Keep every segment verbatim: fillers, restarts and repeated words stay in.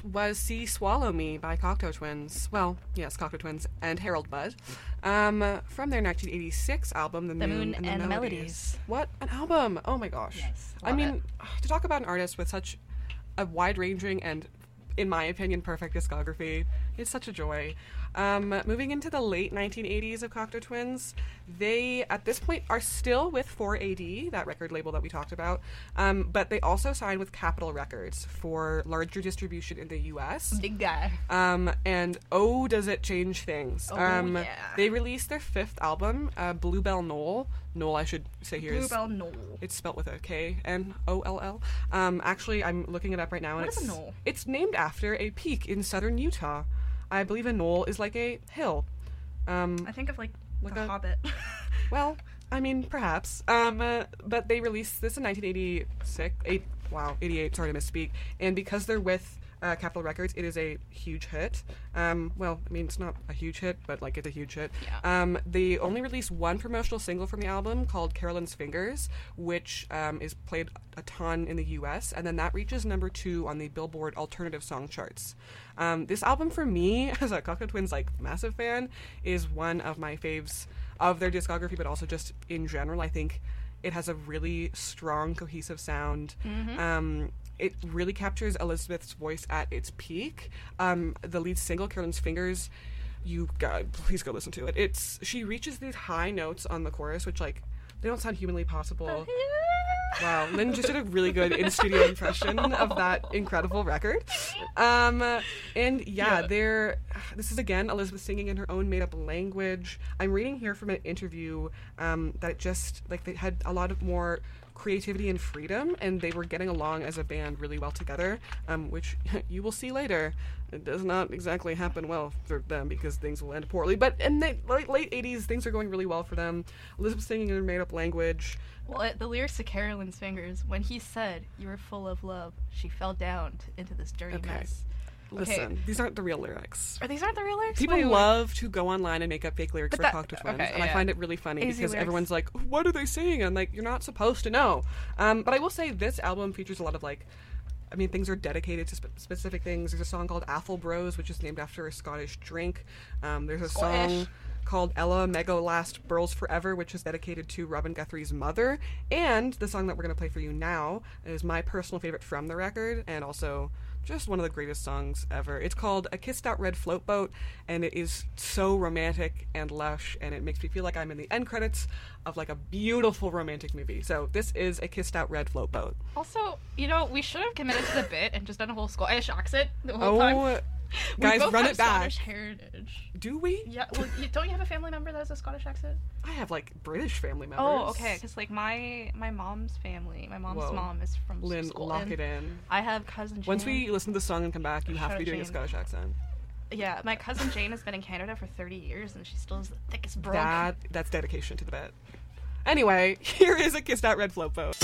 was See Swallow Me by Cocteau Twins. Well, yes, Cocteau Twins and Harold Budd. Um, from their nineteen eighty-six album, The, The Moon, Moon and, the, and the Melodies. Melodies. What an album! Oh my gosh. Yes, I love mean, it. to talk about an artist with such a wide-ranging and, in my opinion, perfect discography, it's such a joy. Um, moving into the late nineteen eighties of Cocteau Twins, they, at this point, are still with four A D, that record label that we talked about, um, but they also signed with Capitol Records for larger distribution in the U S. Big guy. Um, and oh, does it change things. Oh, um, yeah. They released their fifth album, uh, Bluebell Knoll. Knoll, I should say here, is Bluebell Knoll. it's spelt with a K N O L L. Um, actually, I'm looking it up right now, and What is it's a knoll? it's named after a peak in southern Utah. I believe a knoll is like a hill. Um, I think of like, Like The a- Hobbit. well, I mean, perhaps. Um, uh, but they released this in nineteen eighty-six. Eight, wow, eighty-eight. Sorry to misspeak. And because they're with uh, Capitol Records, it is a huge hit. Um, well, I mean, it's not a huge hit, but like it's a huge hit. Yeah. Um, they only released one promotional single from the album called Carolyn's Fingers, which um, is played a ton in the U S, and then that reaches number two on the Billboard Alternative Song charts. Um, this album, for me, as a Cocteau Twins like massive fan, is one of my faves of their discography, but also just in general. I think it has a really strong, cohesive sound. Mm-hmm. Um, it really captures Elizabeth's voice at its peak. Um, the lead single, Carolyn's Fingers, you God, please go listen to it. It's she reaches these high notes on the chorus, which like they don't sound humanly possible. Wow, Lynn just did a really good in-studio impression of that incredible record. Um, and yeah, Yeah. they're, this is again Elizabeth singing in her own made-up language. I'm reading here from an interview um, that it just, like, they had a lot of more creativity and freedom, and they were getting along as a band really well together, um, which you will see later. It does not exactly happen well for them because things will end poorly. But in the late, late eighties, things are going really well for them. Elizabeth singing in her made-up language. Well, it, the lyrics to Carolyn's Fingers, when he said, "You were full of love, she fell down t- into this dirty Okay. mess." Listen, Okay. these aren't the real lyrics. Are these aren't the real lyrics? People Wait, wait. love to go online and make up fake lyrics But for that- Cocteau Twins, okay, and I yeah. find it really funny Easy because lyrics. everyone's like, "What are they saying?" And like, you're not supposed to know. Um, but I will say this album features a lot of like, I mean, things are dedicated to spe- specific things. There's a song called Athelbros, which is named after a Scottish drink. Um, there's a Scottish. song called Ella Mego Last Burls Forever, which is dedicated to Robin Guthrie's mother. And the song that we're going to play for you now is my personal favorite from the record, and also just one of the greatest songs ever. It's called A Kissed Out Red Float Boat, and it is so romantic and lush, and it makes me feel like I'm in the end credits of like a beautiful romantic movie. So this is A Kissed Out Red Float Boat. Also, you know, we should have committed to the bit and just done a whole Scottish accent the whole time. Oh, We guys, both run have it back. Scottish heritage. Do we? Yeah. Well, you, don't you have a family member that has a Scottish accent? I have like British family members. Oh, okay. Because like my my mom's family, my mom's Whoa. mom is from Lynn, Scotland. lock it in. I have cousin Jane. Once we listen to the song and come back, you have Shut to be up, doing a Jane. Scottish accent. Yeah, my cousin Jane has been in Canada for thirty years, and she still has the thickest brogue. That that's dedication to the bit. Anyway, here is A Kissed Out Red Float Boat.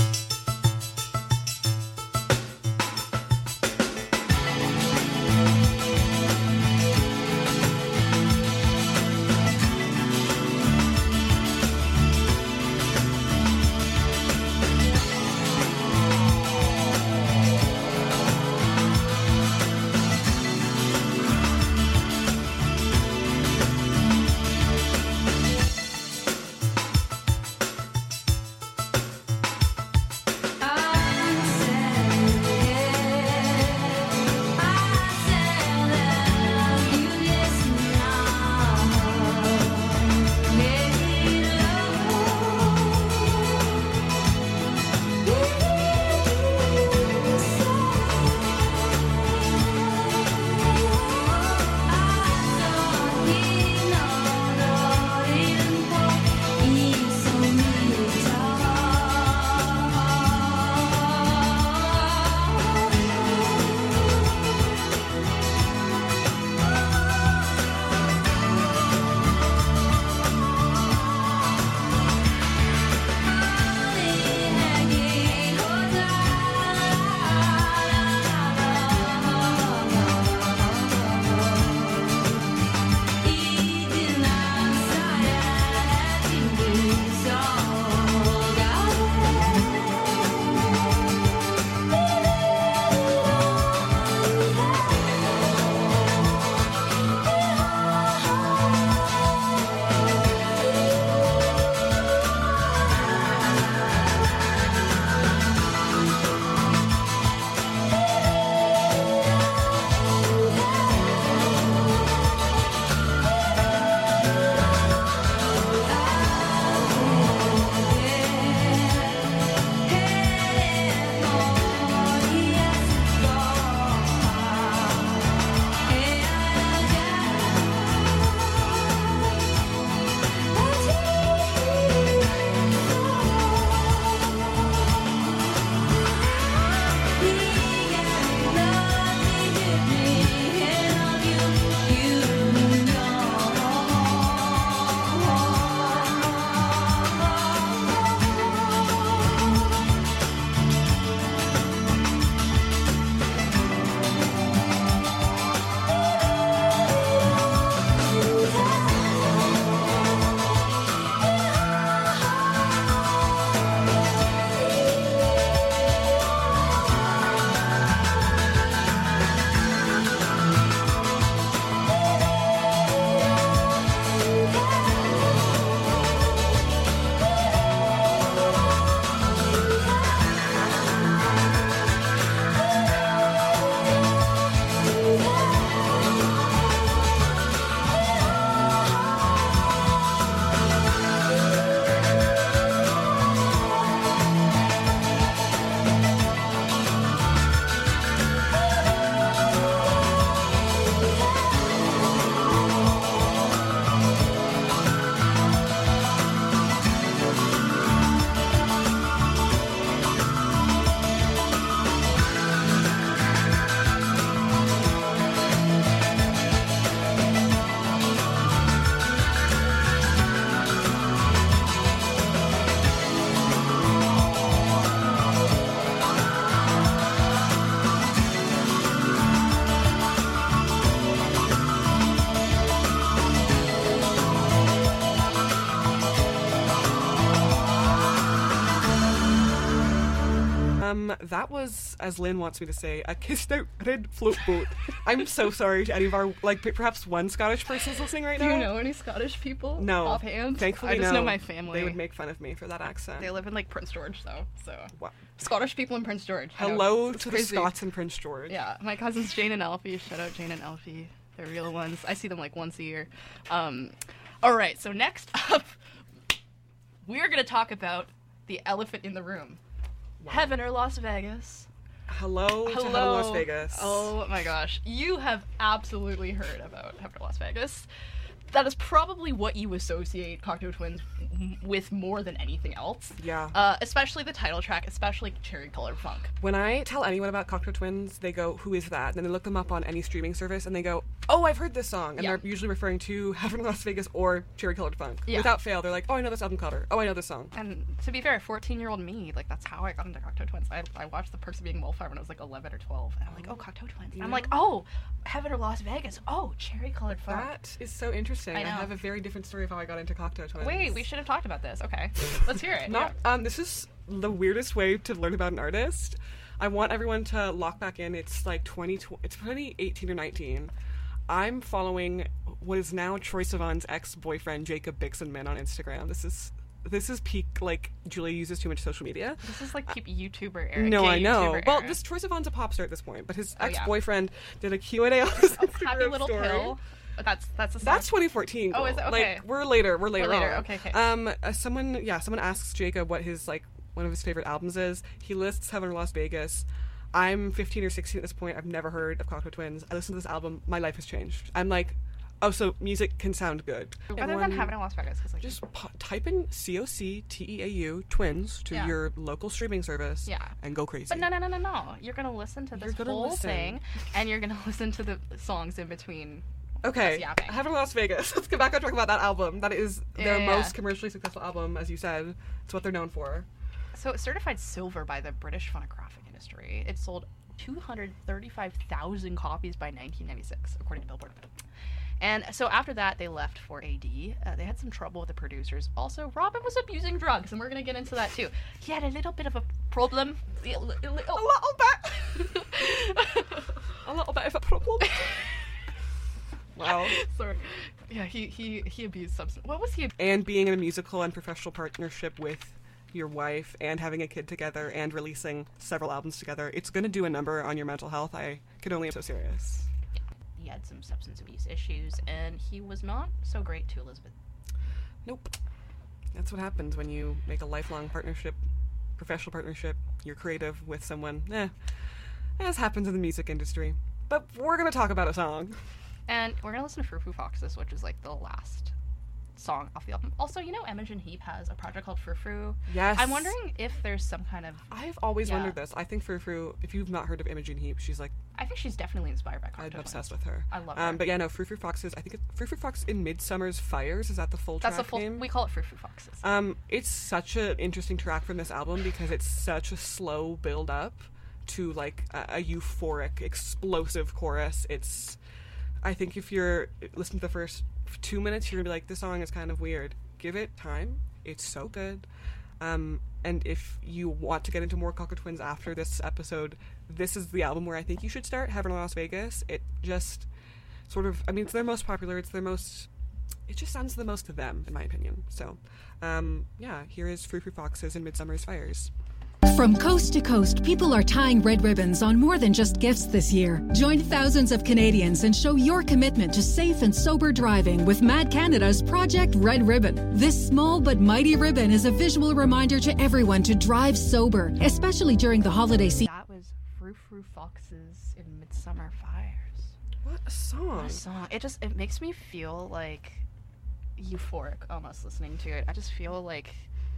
Um, that was, as Lynn wants me to say, a kissed out red float boat. I'm so sorry to any of our, like, p- perhaps one Scottish person's listening right Do now. you know any Scottish people? No. Offhand? Thankfully, I just no. know my family. They would make fun of me for that accent. They live in, like, Prince George, though, so. What? Scottish people in Prince George. I know, Hello it's to crazy. the Scots in Prince George. Yeah, my cousins Jane and Alfie. Shout out Jane and Alfie. They're real ones. I see them, like, once a year. Um, all right, so next up, we're going to talk about the elephant in the room. Wow. Heaven or Las Vegas? Hello, Hello. to Heaven Las Vegas. Oh my gosh. You have absolutely heard about Heaven or Las Vegas. That is probably what you associate Cocteau Twins with more than anything else. Yeah. Uh, especially the title track, especially Cherry Colored Funk. When I tell anyone about Cocteau Twins, they go, who is that? And then they look them up on any streaming service and they go, oh, I've heard this song. And Yeah. they're usually referring to Heaven or Las Vegas or Cherry Colored Funk. Yeah. Without fail, they're like, oh, I know this album cover. Oh, I know this song. And to be fair, fourteen-year-old me, like, that's how I got into Cocteau Twins. I, I watched The Perks of Being a Wallflower when I was, like, eleven or twelve. And I'm like, oh, Cocteau Twins. And I'm Yeah. like, oh, Heaven or Las Vegas. Oh, Cherry Colored Funk. That is so interesting. I I, know. have a very different story of how I got into Cocteau Twins. Wait, we should have talked about this. Okay. Let's hear it. Not, um, this is the weirdest way to learn about an artist. I want everyone to lock back in. It's like twenty, it's twenty eighteen or nineteen. I'm following what is now Troye Sivan's ex-boyfriend, Jacob Bixenman, on Instagram. This is this is peak, like, Julia uses too much social media. This is like peak YouTuber era. No, gay I know. YouTuber Well, era. this Troye Sivan's a pop star at this point, but his Oh, yeah. ex-boyfriend did a Q and A on his Oh, Instagram Happy Little story. Pill. That's that's a song. That's twenty fourteen. Oh, is girl. it? Okay. Like, we're later. We're later. later, on. okay, okay. Um, uh, someone, yeah, someone asks Jacob what his, like, one of his favorite albums is. He lists Heaven or Las Vegas. I'm fifteen or sixteen at this point. I've never heard of Cocteau Twins. I listened to this album. My life has changed. I'm like, oh, so music can sound good. Other Everyone than Heaven or Las Vegas, because like just pu- type in C O C T E A U Twins to Yeah. your local streaming service. Yeah. And go crazy. But no, no, no, no, no. You're gonna listen to this You're gonna whole listen. thing, and you're gonna listen to the songs in between. Okay, Us yapping. Heaven or Las Vegas. Let's get back on track about that album. That is their Yeah, yeah, most yeah. commercially successful album, as you said. It's what they're known for. So it's certified silver by the British phonographic industry. It sold two hundred thirty-five thousand copies by nineteen ninety-six, according to Billboard. And so after that, they left for A D. Uh, they had some trouble with the producers. Also, Robin was abusing drugs, and we're going to get into that too. He had a little bit of a problem. A li- a li- A little bit. a little bit of a problem. Wow. Sorry. Yeah, he, he, he abused substance. What was he? Ab- And being in a musical and professional partnership with your wife and having a kid together and releasing several albums together, it's going to do a number on your mental health. I can only be so serious. He had some substance abuse issues, and he was not so great to Elizabeth. Nope. That's what happens when you make a lifelong partnership, professional partnership, you're creative with someone. Eh, as happens in the music industry. But we're going to talk about a song. And we're gonna listen to Frou Frou Foxes, which is like the last song off the album. Also, you know, Imogen Heap has a project called Frou Frou. Yes. I'm wondering if there's some kind of. I've always Yeah. wondered this. I think Frou Frou, if you've not heard of Imogen Heap, she's like, I think she's definitely inspired by Cocteau I'm Twins. obsessed with her. I love her. Um, but yeah, no, Frou Frou Foxes, I think it's Frou Frou Fox in Midsummer's Fires. Is that the full That's track the full. name? We call it Frou Frou Foxes. Um, it's such an interesting track from this album because it's such a slow build up to like a, a euphoric, explosive chorus. It's, I think if you're listening to the first two minutes, you're gonna be like, this song is kind of weird. Give it time. It's so good. Um, and if you want to get into more Cocteau Twins after this episode, this is the album where I think you should start. Heaven or Las Vegas. It just sort of, I mean, it's their most popular. It's their most, it just sounds the most to them, in my opinion. So, um, yeah, here is Frou Frou Foxes and Midsummer's Fires. From coast to coast, people are tying red ribbons on more than just gifts this year. Join thousands of Canadians and show your commitment to safe and sober driving with Mad Canada's Project Red Ribbon. This small but mighty ribbon is a visual reminder to everyone to drive sober, especially during the holiday season. That was Frou Frou Foxes in Midsummer Fires. What a song. What a song. It just it makes me feel like euphoric almost listening to it. I just feel like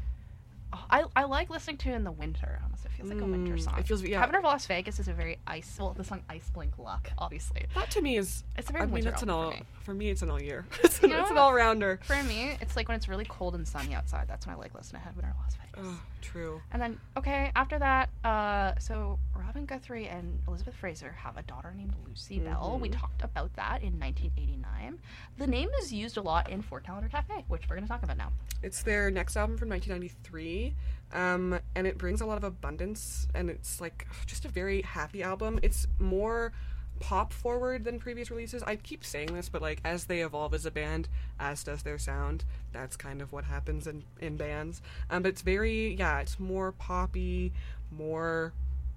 oh, I I like listening to it in the winter. Almost, it feels like a winter Mm, song. it feels- yeah. Heaven of Las Vegas is a very ice. Well, the song Ice Blink Luck, obviously. That to me is, It's a very I mean, winter it's an album all, for me. for me, it's an all year. it's an, You know it's an what? all rounder. For me, it's like when it's really cold and sunny outside. That's when I like listening to Heaven or Las Vegas. Oh, true. And then, okay, after that, uh, so Robin Guthrie and Elizabeth Fraser have a daughter named Lucy Bell. We Mhm. talked about that in nineteen eighty-nine. The name is used a lot in Four Calendar Cafe, which we're going to talk about now. It's their next album from nineteen ninety-three. happy. Um, and it brings a lot of abundance, and it's like just a very happy album. It's more pop forward than previous releases. I keep saying this, but like as they evolve as a band, as does their sound. That's kind of what happens in, in bands. Um, but it's very, yeah, it's more poppy, more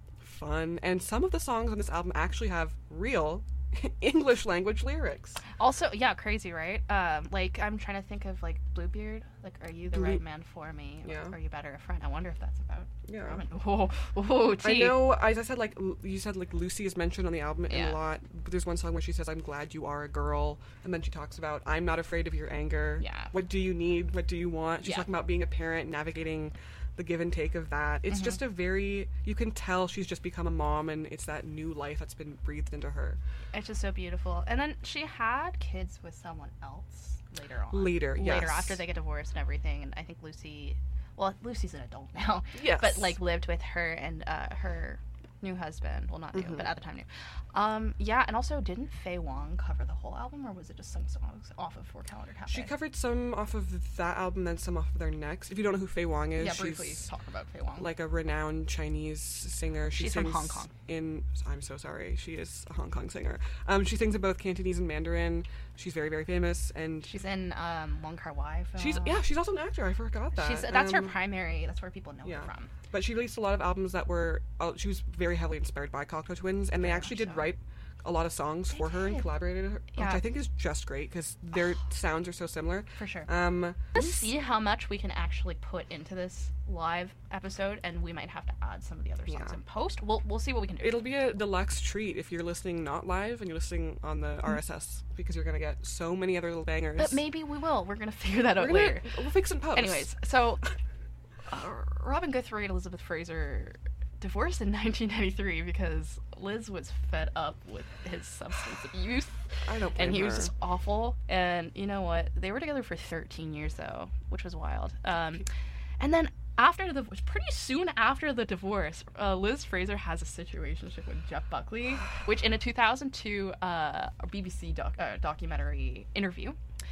fun, and some of the songs on this album actually have real English language lyrics. Also, yeah, crazy, right? Um, like, I'm trying to think of, like, Bluebeard. Like, are you the Blue- right man for me? Or Yeah. are you better a friend? I wonder if that's about Yeah. Robin. Oh, oh, I gee. know, as I said, like, l- you said, like, Lucy is mentioned on the album in Yeah. a lot. But there's one song where she says, I'm glad you are a girl. And then she talks about, I'm not afraid of your anger. Yeah. What do you need? What do you want? She's Yeah. talking about being a parent, navigating the give and take of that. It's Mm-hmm. just a very, you can tell she's just become a mom, and it's that new life that's been breathed into her. It's just so beautiful. And then she had kids with someone else later on. Later, yes. Later, after they get divorced and everything. And I think Lucy, well, Lucy's an adult now. Yes. But, like, lived with her and uh, her new husband. Well, not new, Mm-hmm. but at the time new. Um, yeah, and also, didn't Faye Wong cover the whole album, or was it just some songs off of Four Calendar Cafe? She covered some off of that album, then some off of their next. If you don't know who Faye Wong is, Yeah, briefly she's talk about Faye Wong. like a renowned Chinese singer. She She's from sings Hong Kong. In I'm so sorry, she is a Hong Kong singer. Um, she sings in both Cantonese and Mandarin. She's very very famous, and She's in um, Wong Kar Wai film. she's yeah she's also an actor. I forgot that. She's that's her Um, primary. That's where people know yeah. her from. But she released a lot of albums that were. Uh, she was very heavily inspired by Cocteau Twins, and they Very actually much did so. write a lot of songs They for her and did. collaborated, with her, Yeah. which I think is just great because their sounds are so similar. For sure. Um, Let's see how much we can actually put into this live episode, and we might have to add some of the other songs Yeah. in post. We'll we'll see what we can do. It'll be a deluxe treat if you're listening not live and you're listening on the R S S because you're gonna get so many other little bangers. But maybe we will. We're gonna figure that out We're gonna, later. We'll fix and post. Anyways, so uh, Robin Guthrie and Elizabeth Fraser divorced in nineteen ninety-three because Liz was fed up with his substance abuse. I don't blame And he was her. just awful. And you know what? They were together for thirteen years, though, which was wild. Um, and then after the pretty soon after the divorce, uh, Liz Fraser has a situationship with Jeff Buckley, which in a two thousand two uh, B B C doc- uh, documentary interview,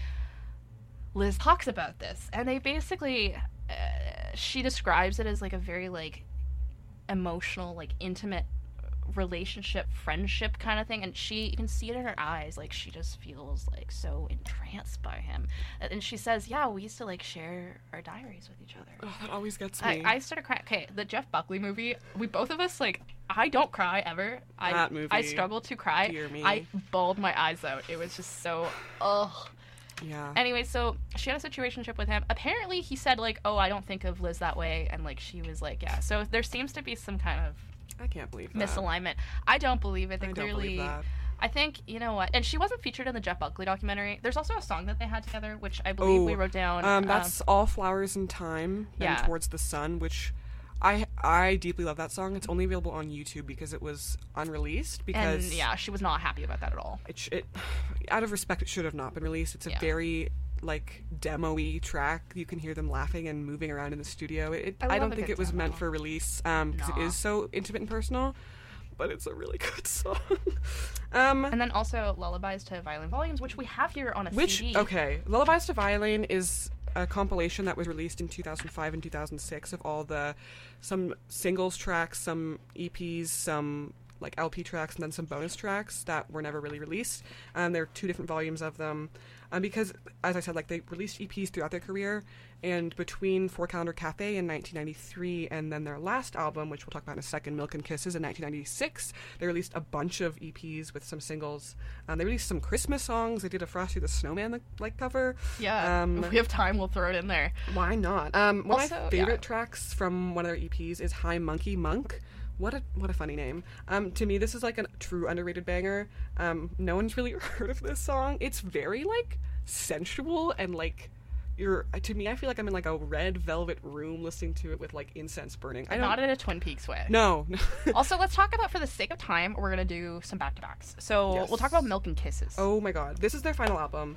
Liz talks about this, and they basically uh, she describes it as like a very like emotional, like intimate relationship, friendship kind of thing, and she, you can see it in her eyes, like she just feels like so entranced by him. And she says, yeah, we used to like share our diaries with each other. Oh, that always gets I, me. I started crying. Okay, the Jeff Buckley movie, we both of us, like, I don't cry ever. I, That movie, I struggle to cry. dear me. I bawled my eyes out. It was just so, ugh. yeah. Anyway, so she had a situationship with him. Apparently, he said, like, oh, I don't think of Liz that way. And, like, she was like, yeah. So there seems to be some kind of I can't believe that. misalignment. I don't believe it. They I don't clearly. believe that. I think, you know what? And she wasn't featured in the Jeff Buckley documentary. There's also a song that they had together, which I believe we Oh, wrote down. Um, that's All Flowers in Time, then Yeah. Towards the Sun, which I I deeply love that song. It's only available on YouTube because it was unreleased. Because and yeah, she was not happy about that at all. it, sh- it out of respect, it should have not been released. It's a Yeah. very like demo-y track. You can hear them laughing and moving around in the studio. It, it- I I, love don't a think good it was meant demo. for release um, because Nah. it is so intimate and personal. But it's a really good song. um, And then also Lullabies to Violin Volumes, which we have here on a Which, C D. okay, Lullabies to Violin is a compilation that was released in two thousand five and two thousand six of all the, some singles tracks, some E Ps, some like L P tracks, and then some bonus tracks that were never really released. Um, there are two different volumes of them. Um, because, as I said, like they released E Ps throughout their career, and between Four Calendar Cafe in nineteen ninety-three and then their last album, which we'll talk about in a second, Milk and Kisses in nineteen ninety-six, they released a bunch of E Ps with some singles. Um, they released some Christmas songs. They did a Frosty the Snowman like cover. Yeah, Um, if we have time, we'll throw it in there. Why not? Um, one of Also, my favorite yeah. tracks from one of their E Ps is Hi Monkey Monk. What a what a funny name. Um, to me, this is like a true underrated banger. Um, no one's really heard of this song. It's very like sensual and like you're. To me, I feel like I'm in like a red velvet room listening to it with like incense burning. I don't. Not in a Twin Peaks way. no. Also, let's talk about, for the sake of time, we're going to do some back-to-backs. So Yes. we'll talk about Milk and Kisses. Oh my god, this is their final album.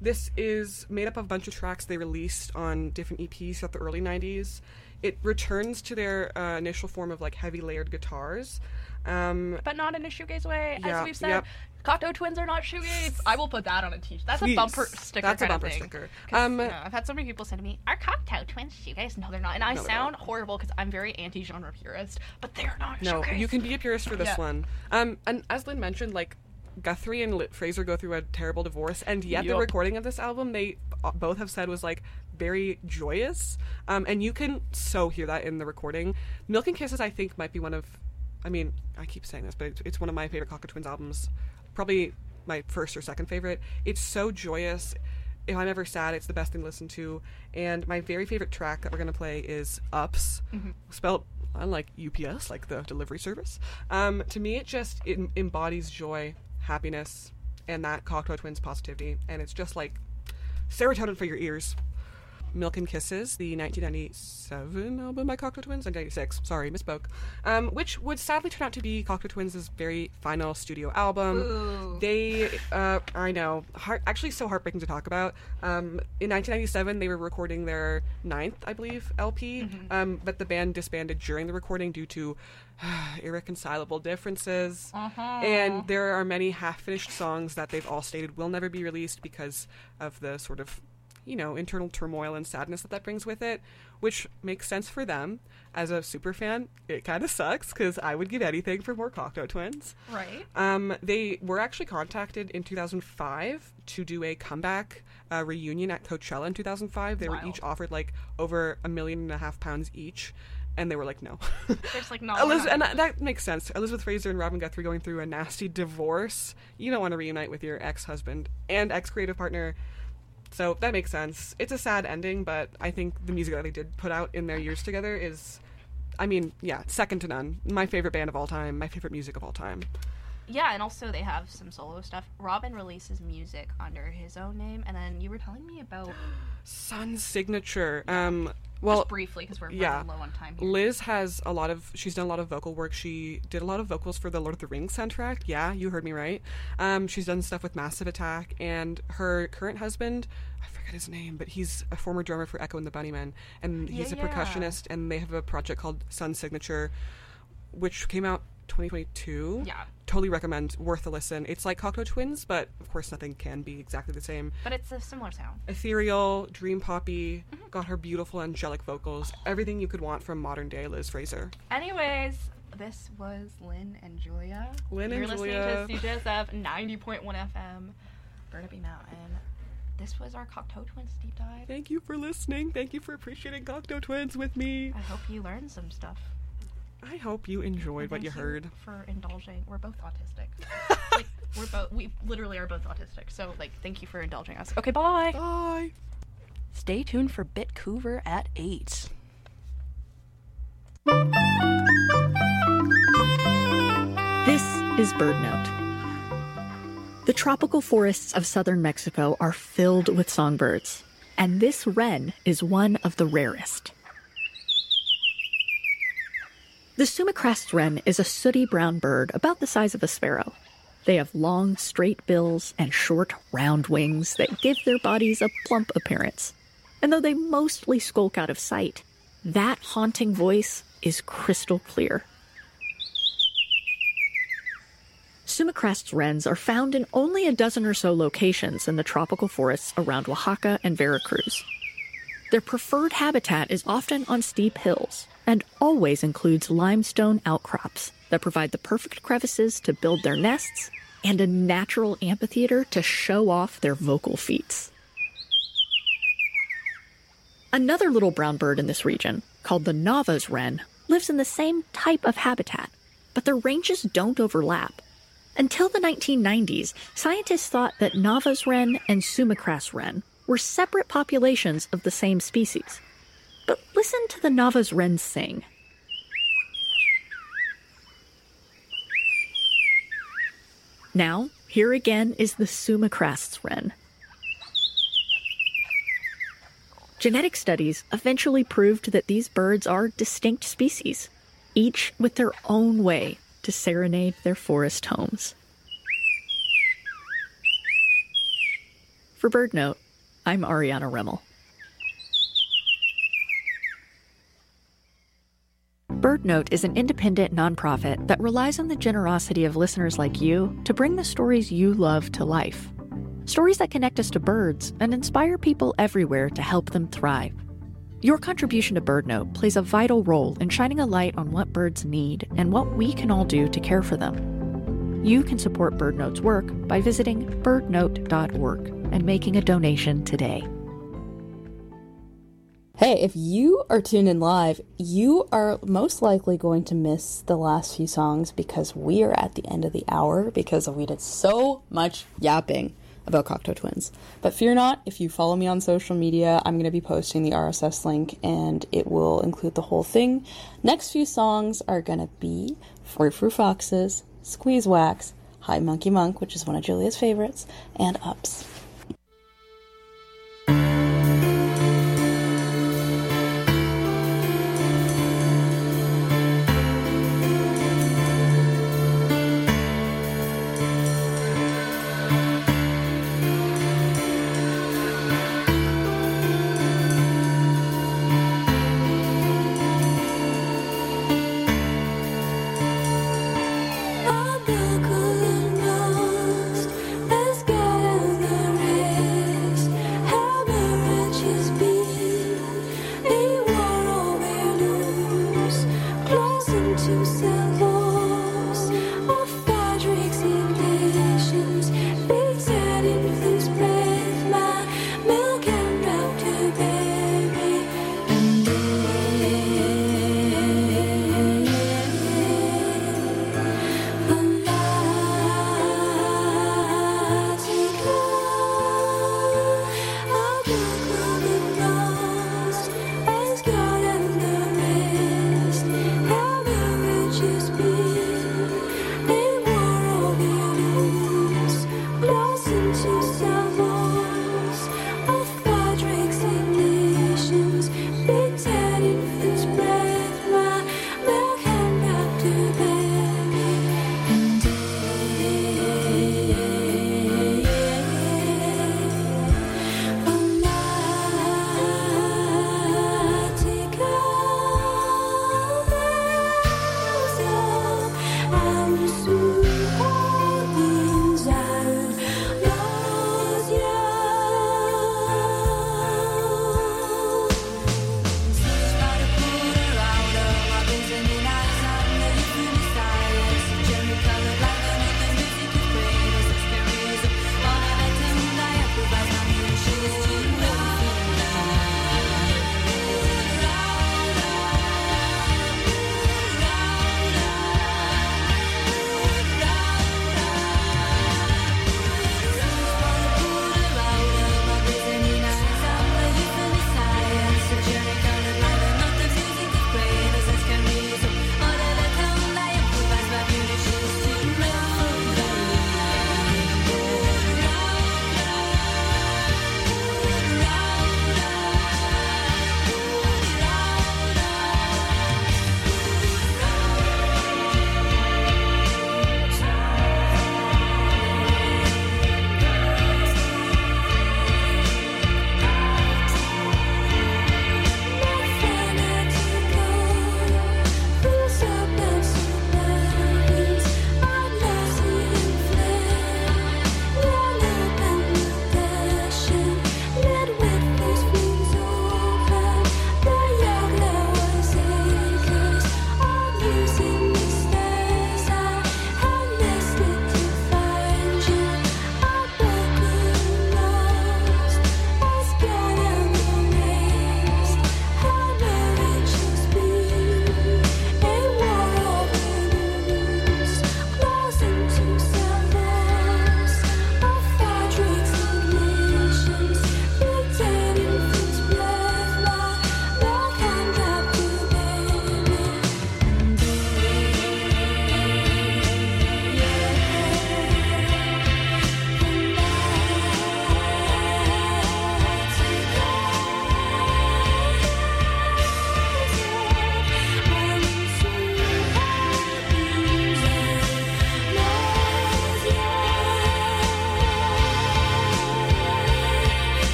This is made up of a bunch of tracks they released on different E Ps throughout the early nineties. It returns to their uh, initial form of like heavy layered guitars. Um, but not in a shoegaze way, yeah, as we've said. yep. Cocteau Twins are not shoegaze. I will put that on a t-shirt. That's Please. a bumper sticker That's a kind bumper of thing. sticker. 'Cause, Um, you know, I've had so many people say to me, "Are Cocteau Twins shoegaze?" No, they're not. And I No, they're sound not. horrible because I'm very anti-genre purist, but they're not No, shoegaze. you can be a purist for this Yeah. one. Um, and as Lynn mentioned, like Guthrie and Lit- Fraser go through a terrible divorce, and yet the Yup. recording of this album, they uh, both have said was like very joyous. Um, and you can so hear that in the recording. Milk and Kisses, I think, might be one of, I mean, I keep saying this, but it's, it's one of my favorite Cocteau Twins albums. Probably my first or second favorite. It's so joyous. If I'm ever sad, it's the best thing to listen to. And my very favorite track that we're going to play is Ups, Mm-hmm. spelled unlike U P S, like the delivery service. Um, to me, it just it embodies joy, happiness, and that Cocteau Twins positivity. And it's just like serotonin for your ears. Milk and Kisses, the nineteen ninety-seven album by Cocteau Twins, nineteen ninety-six, sorry, misspoke, um, which would sadly turn out to be Cocteau Twins' very final studio album. Ooh. They, uh, I know, heart, actually so heartbreaking to talk about. Um, in nineteen ninety-seven, they were recording their ninth, I believe, L P, Mm-hmm. um, but the band disbanded during the recording due to irreconcilable differences. Uh-huh. And there are many half-finished songs that they've all stated will never be released because of the sort of, you know, internal turmoil and sadness that that brings with it, which makes sense for them. As a super fan, it kind of sucks because I would give anything for more Cocteau Twins. Right. Um, they were actually contacted in two thousand five to do a comeback uh, reunion at Coachella in two thousand five. They were Wild. each offered like over a million and a half pounds each, and they were like, no. There's like not. Eliz- and that, that makes sense. Elizabeth Fraser and Robin Guthrie going through a nasty divorce. You don't want to reunite with your ex-husband and ex-creative partner. So that makes sense. It's a sad ending, but I think the music that they did put out in their years together is, I mean, yeah, second to none. My favorite band of all time, my favorite music of all time. Yeah, and also they have some solo stuff. Robin releases music under his own name, and then you were telling me about Sun's Signature. Um, well, just briefly because we're yeah. running low on time here. Liz has a lot of, she's done a lot of vocal work. She did a lot of vocals for the Lord of the Rings soundtrack. Yeah, you heard me right. Um, she's done stuff with Massive Attack, and her current husband, I forget his name, but he's a former drummer for Echo and the Bunnymen, and he's Yeah, a yeah. percussionist, and they have a project called Sun Signature, which came out twenty twenty-two. Yeah. Totally recommend, worth a listen. It's like Cocteau Twins, but of course nothing can be exactly the same. But it's a similar sound. Ethereal, dream poppy, got her beautiful angelic vocals, everything you could want from modern day Liz Fraser. Anyways, this was Lynn and Julia. Lynn You're and listening Julia. to C J S F ninety point one F M, Burnaby Mountain. This was our Cocteau Twins deep dive. Thank you for listening. Thank you for appreciating Cocteau Twins with me. I hope you learned some stuff. I hope you enjoyed And what you thank heard. for indulging. We're both autistic. like we're both we literally are both autistic. So like thank you for indulging us. Okay, bye. Bye. Stay tuned for Bitcouver at eight. This is BirdNote. The tropical forests of southern Mexico are filled with songbirds, and this wren is one of the rarest. The Sumichrast wren is a sooty brown bird about the size of a sparrow. They have long, straight bills and short, round wings that give their bodies a plump appearance. And though they mostly skulk out of sight, that haunting voice is crystal clear. Sumichrast wrens are found in only a dozen or so locations in the tropical forests around Oaxaca and Veracruz. Their preferred habitat is often on steep hills and always includes limestone outcrops that provide the perfect crevices to build their nests and a natural amphitheater to show off their vocal feats. Another little brown bird in this region, called the Nava's wren, lives in the same type of habitat, but their ranges don't overlap. Until the nineteen nineties, scientists thought that Nava's wren and Sumichrast wren were separate populations of the same species. But listen to the Nava's wren sing. Now, here again is the Sumichrast wren. Genetic studies eventually proved that these birds are distinct species, each with their own way to serenade their forest homes. For BirdNote, I'm Ariana Remmel. BirdNote is an independent nonprofit that relies on the generosity of listeners like you to bring the stories you love to life. Stories that connect us to birds and inspire people everywhere to help them thrive. Your contribution to BirdNote plays a vital role in shining a light on what birds need and what we can all do to care for them. You can support BirdNote's work by visiting bird note dot org and making a donation today. Hey, if you are tuned in live, you are most likely going to miss the last few songs because we are at the end of the hour because we did so much yapping about Cocteau Twins. But fear not, if you follow me on social media, I'm going to be posting the R S S link and it will include the whole thing. Next few songs are going to be Fruit Fruit Foxes, Squeeze Wax, Hi Monkey Monk, which is one of Julia's favorites, and Ups.